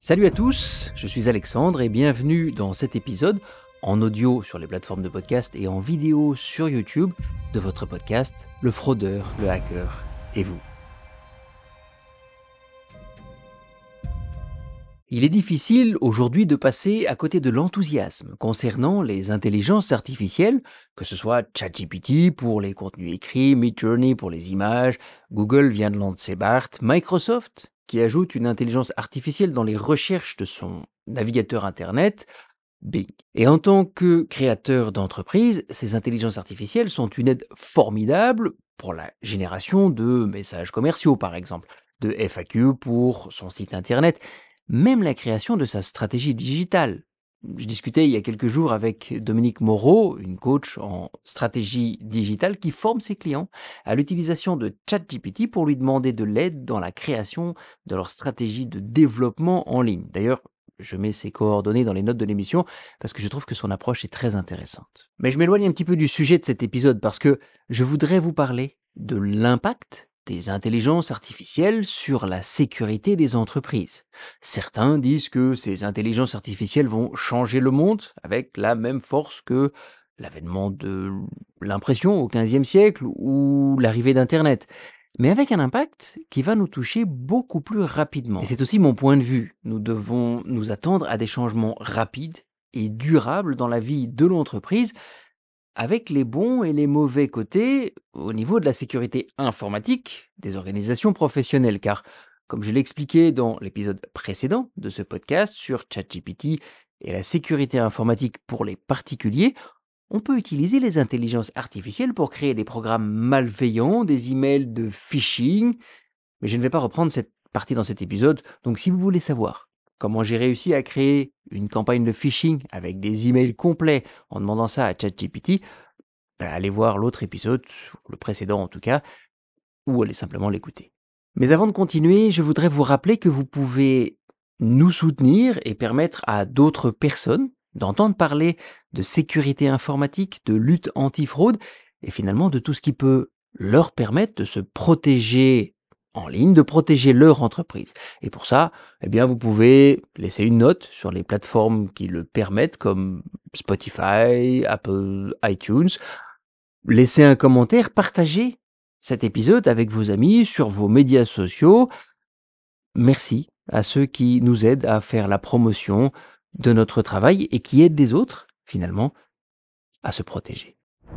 Salut à tous, je suis Alexandre et bienvenue dans cet épisode, en audio sur les plateformes de podcast et en vidéo sur YouTube, de votre podcast Le Fraudeur, le Hacker et vous. Il est difficile aujourd'hui de passer à côté de l'enthousiasme concernant les intelligences artificielles, que ce soit ChatGPT pour les contenus écrits, Midjourney pour les images, Google vient de lancer BART, Microsoft qui ajoute une intelligence artificielle dans les recherches de son navigateur Internet, Bing. Et en tant que créateur d'entreprise, ces intelligences artificielles sont une aide formidable pour la génération de messages commerciaux, par exemple, de FAQ pour son site Internet, même la création de sa stratégie digitale. Je discutais il y a quelques jours avec Dominique Moreau, une coach en stratégie digitale qui forme ses clients à l'utilisation de ChatGPT pour lui demander de l'aide dans la création de leur stratégie de développement en ligne. D'ailleurs, je mets ses coordonnées dans les notes de l'émission parce que je trouve que son approche est très intéressante. Mais je m'éloigne un petit peu du sujet de cet épisode parce que je voudrais vous parler de l'impact des intelligences artificielles sur la sécurité des entreprises. Certains disent que ces intelligences artificielles vont changer le monde avec la même force que l'avènement de l'impression au XVe siècle ou l'arrivée d'Internet, mais avec un impact qui va nous toucher beaucoup plus rapidement. Et c'est aussi mon point de vue. Nous devons nous attendre à des changements rapides et durables dans la vie de l'entreprise, avec les bons et les mauvais côtés au niveau de la sécurité informatique des organisations professionnelles. Car, comme je l'ai expliqué dans l'épisode précédent de ce podcast sur ChatGPT et la sécurité informatique pour les particuliers, on peut utiliser les intelligences artificielles pour créer des programmes malveillants, des emails de phishing, mais je ne vais pas reprendre cette partie dans cet épisode, donc si vous voulez savoir comment j'ai réussi à créer une campagne de phishing avec des emails complets en demandant ça à ChatGPT, allez voir l'autre épisode, le précédent en tout cas, ou allez simplement l'écouter. Mais avant de continuer, je voudrais vous rappeler que vous pouvez nous soutenir et permettre à d'autres personnes d'entendre parler de sécurité informatique, de lutte anti-fraude et finalement de tout ce qui peut leur permettre de se protéger en ligne, de protéger leur entreprise. Et pour ça, eh bien, vous pouvez laisser une note sur les plateformes qui le permettent comme Spotify, Apple, iTunes, laisser un commentaire, partager cet épisode avec vos amis sur vos médias sociaux. Merci à ceux qui nous aident à faire la promotion de notre travail et qui aident les autres, finalement, à se protéger.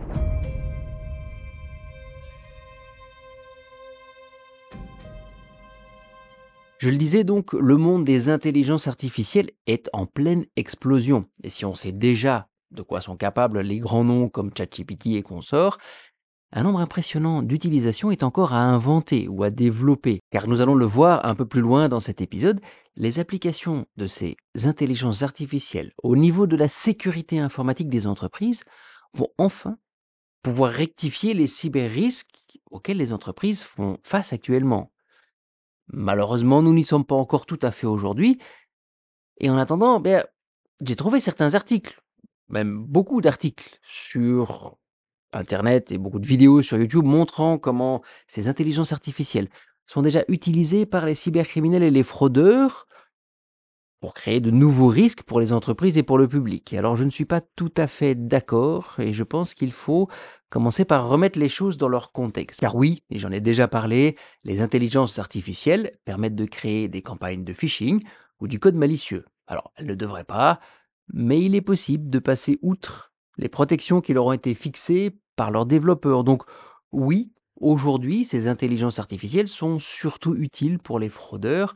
Je le disais donc, le monde des intelligences artificielles est en pleine explosion. Et si on sait déjà de quoi sont capables les grands noms comme ChatGPT et consorts, un nombre impressionnant d'utilisations est encore à inventer ou à développer, car nous allons le voir un peu plus loin dans cet épisode, les applications de ces intelligences artificielles au niveau de la sécurité informatique des entreprises vont enfin pouvoir rectifier les cyber-risques auxquels les entreprises font face actuellement. Malheureusement, nous n'y sommes pas encore tout à fait aujourd'hui, et en attendant, j'ai trouvé certains articles, même beaucoup d'articles sur Internet et beaucoup de vidéos sur YouTube montrant comment ces intelligences artificielles sont déjà utilisées par les cybercriminels et les fraudeurs pour créer de nouveaux risques pour les entreprises et pour le public. Et alors je ne suis pas tout à fait d'accord et je pense qu'il faut commencer par remettre les choses dans leur contexte. Car oui, et j'en ai déjà parlé, les intelligences artificielles permettent de créer des campagnes de phishing ou du code malicieux. Alors elles ne devraient pas, mais il est possible de passer outre les protections qui leur ont été fixées par leurs développeurs. Donc oui, aujourd'hui, ces intelligences artificielles sont surtout utiles pour les fraudeurs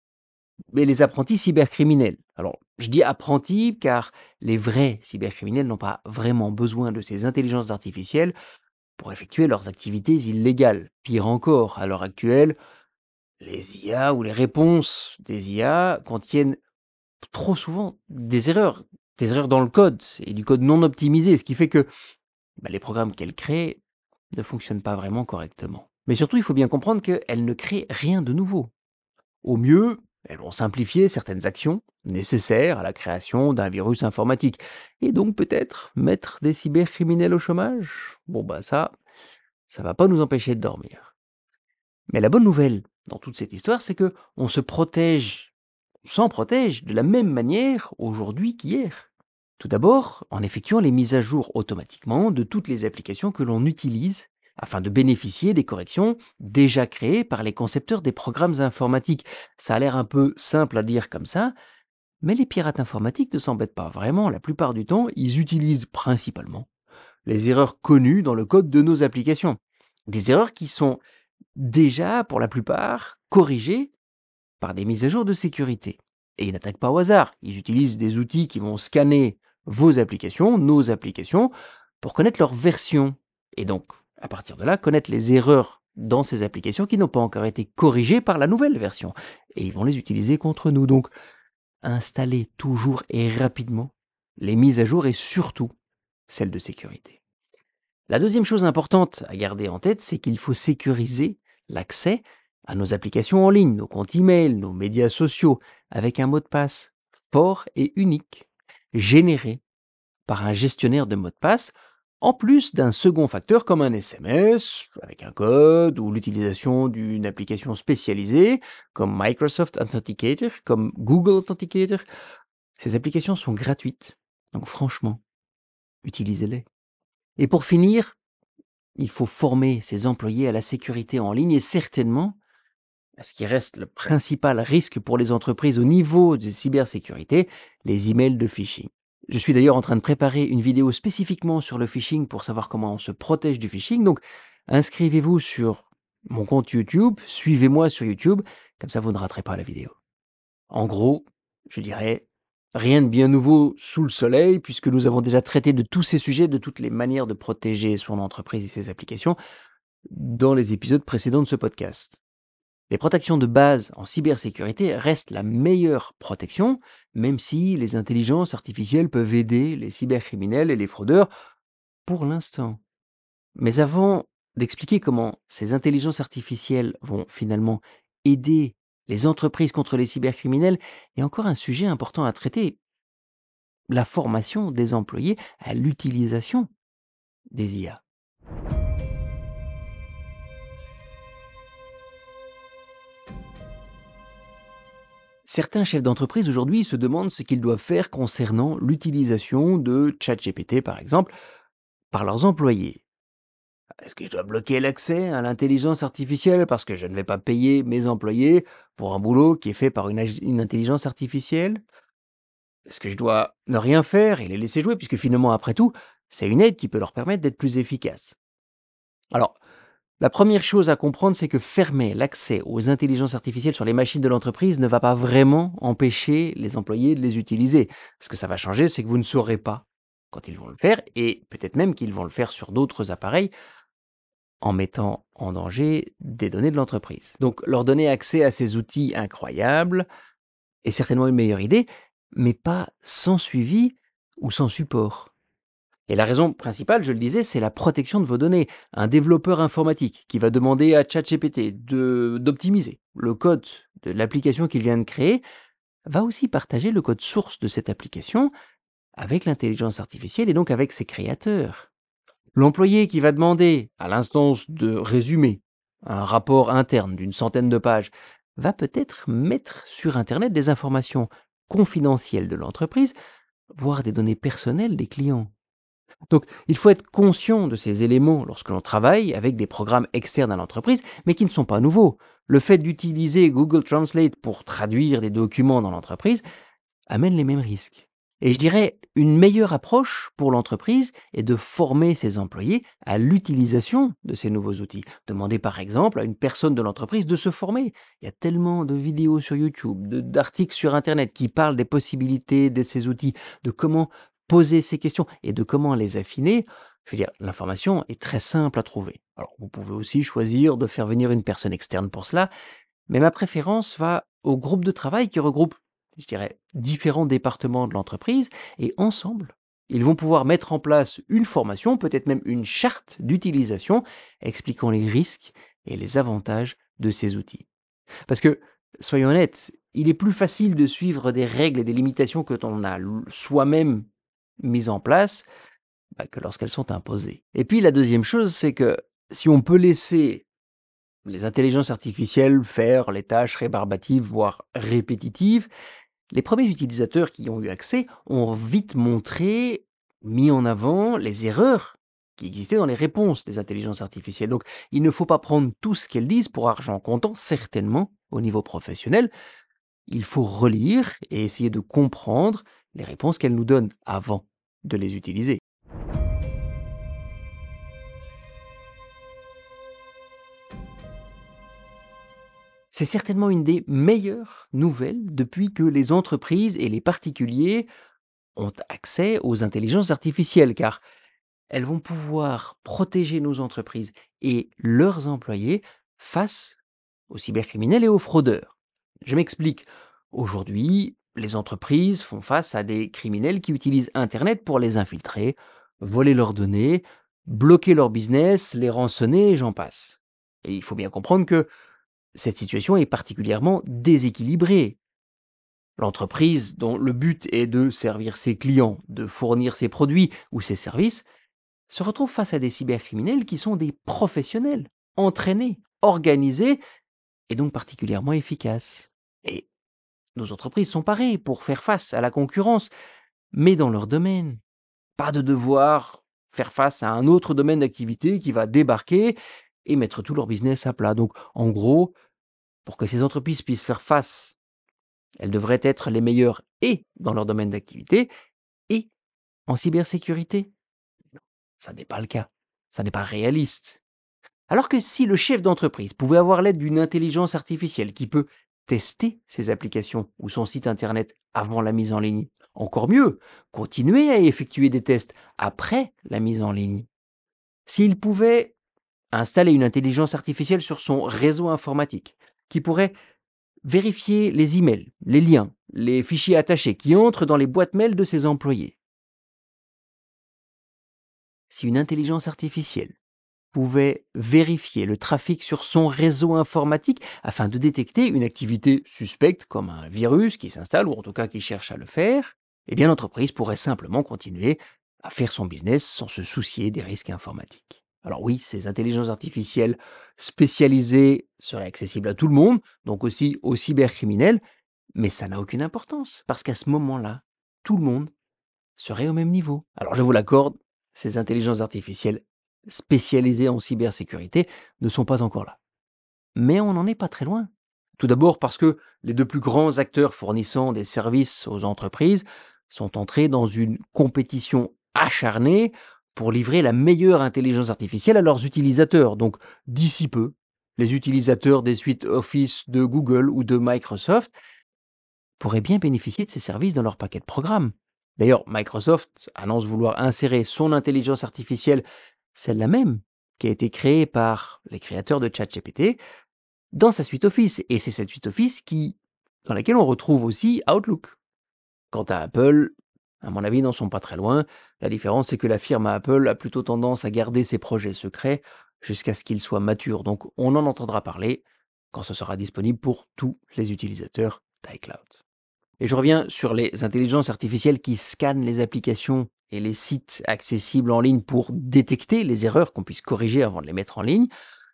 et les apprentis cybercriminels. Alors, je dis apprentis car les vrais cybercriminels n'ont pas vraiment besoin de ces intelligences artificielles pour effectuer leurs activités illégales. Pire encore, à l'heure actuelle, les IA ou les réponses des IA contiennent trop souvent des erreurs dans le code et du code non optimisé, ce qui fait que les programmes qu'elles créent ne fonctionnent pas vraiment correctement. Mais surtout, il faut bien comprendre qu'elles ne créent rien de nouveau. Au mieux, elles vont simplifier certaines actions nécessaires à la création d'un virus informatique et donc peut-être mettre des cybercriminels au chômage. Ça va pas nous empêcher de dormir. Mais la bonne nouvelle dans toute cette histoire, c'est que on se protège s'en protègent de la même manière aujourd'hui qu'hier. Tout d'abord, en effectuant les mises à jour automatiquement de toutes les applications que l'on utilise afin de bénéficier des corrections déjà créées par les concepteurs des programmes informatiques. Ça a l'air un peu simple à dire comme ça, mais les pirates informatiques ne s'embêtent pas vraiment. La plupart du temps, ils utilisent principalement les erreurs connues dans le code de nos applications. Des erreurs qui sont déjà, pour la plupart, corrigées par des mises à jour de sécurité. Et ils n'attaquent pas au hasard. Ils utilisent des outils qui vont scanner vos applications, nos applications, pour connaître leur version. Et donc, à partir de là, connaître les erreurs dans ces applications qui n'ont pas encore été corrigées par la nouvelle version. Et ils vont les utiliser contre nous. Donc, installez toujours et rapidement les mises à jour et surtout celles de sécurité. La deuxième chose importante à garder en tête, c'est qu'il faut sécuriser l'accès à nos applications en ligne, nos comptes email, nos médias sociaux, avec un mot de passe fort et unique, généré par un gestionnaire de mots de passe, en plus d'un second facteur comme un SMS avec un code ou l'utilisation d'une application spécialisée comme Microsoft Authenticator, comme Google Authenticator. Ces applications sont gratuites, donc franchement, utilisez-les. Et pour finir, il faut former ses employés à la sécurité en ligne et certainement, ce qui reste le principal risque pour les entreprises au niveau de cybersécurité, les emails de phishing. Je suis d'ailleurs en train de préparer une vidéo spécifiquement sur le phishing pour savoir comment on se protège du phishing. Donc, inscrivez-vous sur mon compte YouTube, suivez-moi sur YouTube, comme ça vous ne raterez pas la vidéo. En gros, je dirais, rien de bien nouveau sous le soleil, puisque nous avons déjà traité de tous ces sujets, de toutes les manières de protéger son entreprise et ses applications, dans les épisodes précédents de ce podcast. Les protections de base en cybersécurité restent la meilleure protection, même si les intelligences artificielles peuvent aider les cybercriminels et les fraudeurs pour l'instant. Mais avant d'expliquer comment ces intelligences artificielles vont finalement aider les entreprises contre les cybercriminels, il y a encore un sujet important à traiter, la formation des employés à l'utilisation des IA. Certains chefs d'entreprise aujourd'hui se demandent ce qu'ils doivent faire concernant l'utilisation de ChatGPT, par exemple, par leurs employés. Est-ce que je dois bloquer l'accès à l'intelligence artificielle parce que je ne vais pas payer mes employés pour un boulot qui est fait par une intelligence artificielle? Est-ce que je dois ne rien faire et les laisser jouer puisque finalement, après tout, c'est une aide qui peut leur permettre d'être plus efficaces? Alors, la première chose à comprendre, c'est que fermer l'accès aux intelligences artificielles sur les machines de l'entreprise ne va pas vraiment empêcher les employés de les utiliser. Ce que ça va changer, c'est que vous ne saurez pas quand ils vont le faire, et peut-être même qu'ils vont le faire sur d'autres appareils en mettant en danger des données de l'entreprise. Donc leur donner accès à ces outils incroyables est certainement une meilleure idée, mais pas sans suivi ou sans support. Et la raison principale, je le disais, c'est la protection de vos données. Un développeur informatique qui va demander à ChatGPT d'optimiser le code de l'application qu'il vient de créer va aussi partager le code source de cette application avec l'intelligence artificielle et donc avec ses créateurs. L'employé qui va demander à l'instance de résumer un rapport interne d'une centaine de pages va peut-être mettre sur Internet des informations confidentielles de l'entreprise, voire des données personnelles des clients. Donc, il faut être conscient de ces éléments lorsque l'on travaille avec des programmes externes à l'entreprise, mais qui ne sont pas nouveaux. Le fait d'utiliser Google Translate pour traduire des documents dans l'entreprise amène les mêmes risques. Et je dirais, une meilleure approche pour l'entreprise est de former ses employés à l'utilisation de ces nouveaux outils. Demandez par exemple à une personne de l'entreprise de se former. Il y a tellement de vidéos sur YouTube, d'articles sur Internet qui parlent des possibilités de ces outils, de comment poser ces questions et de comment les affiner. Je veux dire, l'information est très simple à trouver. Alors, vous pouvez aussi choisir de faire venir une personne externe pour cela, mais ma préférence va au groupe de travail qui regroupe, je dirais, différents départements de l'entreprise et ensemble, ils vont pouvoir mettre en place une formation, peut-être même une charte d'utilisation expliquant les risques et les avantages de ces outils. Parce que, soyons honnêtes, il est plus facile de suivre des règles et des limitations que l'on a soi-même mises en place que lorsqu'elles sont imposées. Et puis la deuxième chose, c'est que si on peut laisser les intelligences artificielles faire les tâches rébarbatives, voire répétitives, les premiers utilisateurs qui ont eu accès ont vite montré, mis en avant les erreurs qui existaient dans les réponses des intelligences artificielles. Donc, il ne faut pas prendre tout ce qu'elles disent pour argent comptant, certainement, au niveau professionnel. Il faut relire et essayer de comprendre les réponses qu'elles nous donnent avant de les utiliser. C'est certainement une des meilleures nouvelles depuis que les entreprises et les particuliers ont accès aux intelligences artificielles, car elles vont pouvoir protéger nos entreprises et leurs employés face aux cybercriminels et aux fraudeurs. Je m'explique. Aujourd'hui, les entreprises font face à des criminels qui utilisent Internet pour les infiltrer, voler leurs données, bloquer leur business, les rançonner, et j'en passe. Et il faut bien comprendre que cette situation est particulièrement déséquilibrée. L'entreprise dont le but est de servir ses clients, de fournir ses produits ou ses services, se retrouve face à des cybercriminels qui sont des professionnels, entraînés, organisés et donc particulièrement efficaces. Et nos entreprises sont pareilles pour faire face à la concurrence, mais dans leur domaine. Pas de devoir faire face à un autre domaine d'activité qui va débarquer et mettre tout leur business à plat. Donc, en gros, pour que ces entreprises puissent faire face, elles devraient être les meilleures et dans leur domaine d'activité et en cybersécurité. Ça n'est pas le cas. Ça n'est pas réaliste. Alors que si le chef d'entreprise pouvait avoir l'aide d'une intelligence artificielle qui peut tester ses applications ou son site internet avant la mise en ligne, encore mieux, continuer à effectuer des tests après la mise en ligne. S'il pouvait installer une intelligence artificielle sur son réseau informatique, qui pourrait vérifier les emails, les liens, les fichiers attachés qui entrent dans les boîtes mail de ses employés. Si une intelligence artificielle pouvait vérifier le trafic sur son réseau informatique afin de détecter une activité suspecte comme un virus qui s'installe ou en tout cas qui cherche à le faire, eh bien l'entreprise pourrait simplement continuer à faire son business sans se soucier des risques informatiques. Alors oui, ces intelligences artificielles spécialisées seraient accessibles à tout le monde, donc aussi aux cybercriminels, mais ça n'a aucune importance parce qu'à ce moment-là, tout le monde serait au même niveau. Alors je vous l'accorde, ces intelligences artificielles spécialisées en cybersécurité ne sont pas encore là. Mais on n'en est pas très loin. Tout d'abord parce que les deux plus grands acteurs fournissant des services aux entreprises sont entrés dans une compétition acharnée pour livrer la meilleure intelligence artificielle à leurs utilisateurs. Donc d'ici peu, les utilisateurs des suites Office de Google ou de Microsoft pourraient bien bénéficier de ces services dans leur paquet de programmes. D'ailleurs, Microsoft annonce vouloir insérer son intelligence artificielle, celle-là même, qui a été créée par les créateurs de ChatGPT, dans sa suite Office. Et c'est cette suite Office dans laquelle on retrouve aussi Outlook. Quant à Apple, à mon avis, ils n'en sont pas très loin. La différence, c'est que la firme Apple a plutôt tendance à garder ses projets secrets jusqu'à ce qu'ils soient matures. Donc, on en entendra parler quand ce sera disponible pour tous les utilisateurs d'iCloud. Et je reviens sur les intelligences artificielles qui scannent les applications et les sites accessibles en ligne pour détecter les erreurs qu'on puisse corriger avant de les mettre en ligne.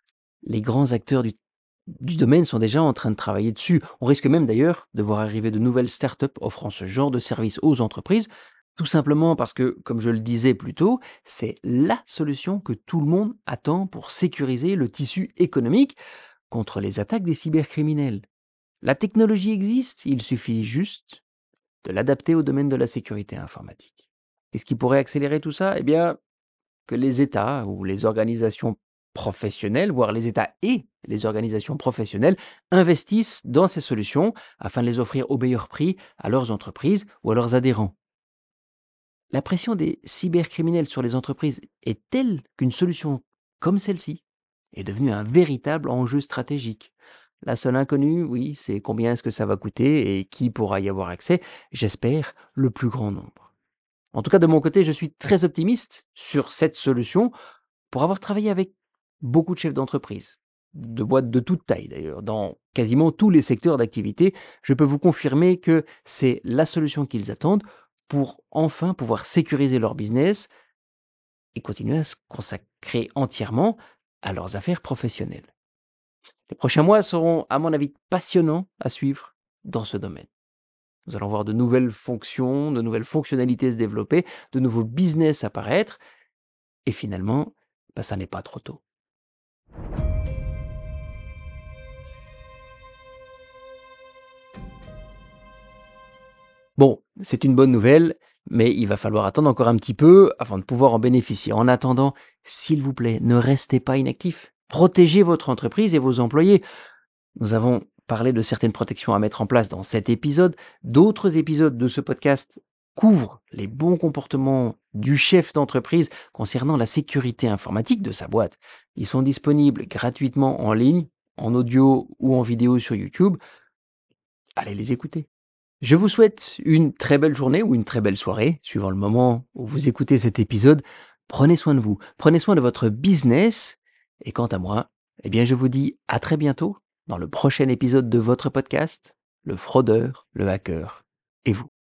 Les grands acteurs du domaine sont déjà en train de travailler dessus. On risque même d'ailleurs de voir arriver de nouvelles startups offrant ce genre de service aux entreprises, tout simplement parce que, comme je le disais plus tôt, c'est la solution que tout le monde attend pour sécuriser le tissu économique contre les attaques des cybercriminels. La technologie existe, il suffit juste de l'adapter au domaine de la sécurité informatique. Et ce qui pourrait accélérer tout ça? Eh bien, que les États ou les organisations professionnelles, voire les États et les organisations professionnelles, investissent dans ces solutions afin de les offrir au meilleur prix à leurs entreprises ou à leurs adhérents. La pression des cybercriminels sur les entreprises est telle qu'une solution comme celle-ci est devenue un véritable enjeu stratégique. La seule inconnue, oui, c'est combien est-ce que ça va coûter et qui pourra y avoir accès. J'espère le plus grand nombre. En tout cas, de mon côté, je suis très optimiste sur cette solution pour avoir travaillé avec beaucoup de chefs d'entreprise, de boîtes de toute taille d'ailleurs, dans quasiment tous les secteurs d'activité. Je peux vous confirmer que c'est la solution qu'ils attendent pour enfin pouvoir sécuriser leur business et continuer à se consacrer entièrement à leurs affaires professionnelles. Les prochains mois seront, à mon avis, passionnants à suivre dans ce domaine. Nous allons voir de nouvelles fonctions, de nouvelles fonctionnalités se développer, de nouveaux business apparaître, et finalement, ça n'est pas trop tôt. Bon, c'est une bonne nouvelle, mais il va falloir attendre encore un petit peu avant de pouvoir en bénéficier. En attendant, s'il vous plaît, ne restez pas inactif. Protégez votre entreprise et vos employés. Nous avons parlé de certaines protections à mettre en place dans cet épisode. D'autres épisodes de ce podcast couvrent les bons comportements du chef d'entreprise concernant la sécurité informatique de sa boîte. Ils sont disponibles gratuitement en ligne, en audio ou en vidéo sur YouTube. Allez les écouter. Je vous souhaite une très belle journée ou une très belle soirée, suivant le moment où vous écoutez cet épisode. Prenez soin de vous, prenez soin de votre business. Et quant à moi, eh bien, je vous dis à très bientôt dans le prochain épisode de votre podcast, Le fraudeur, le hacker et vous.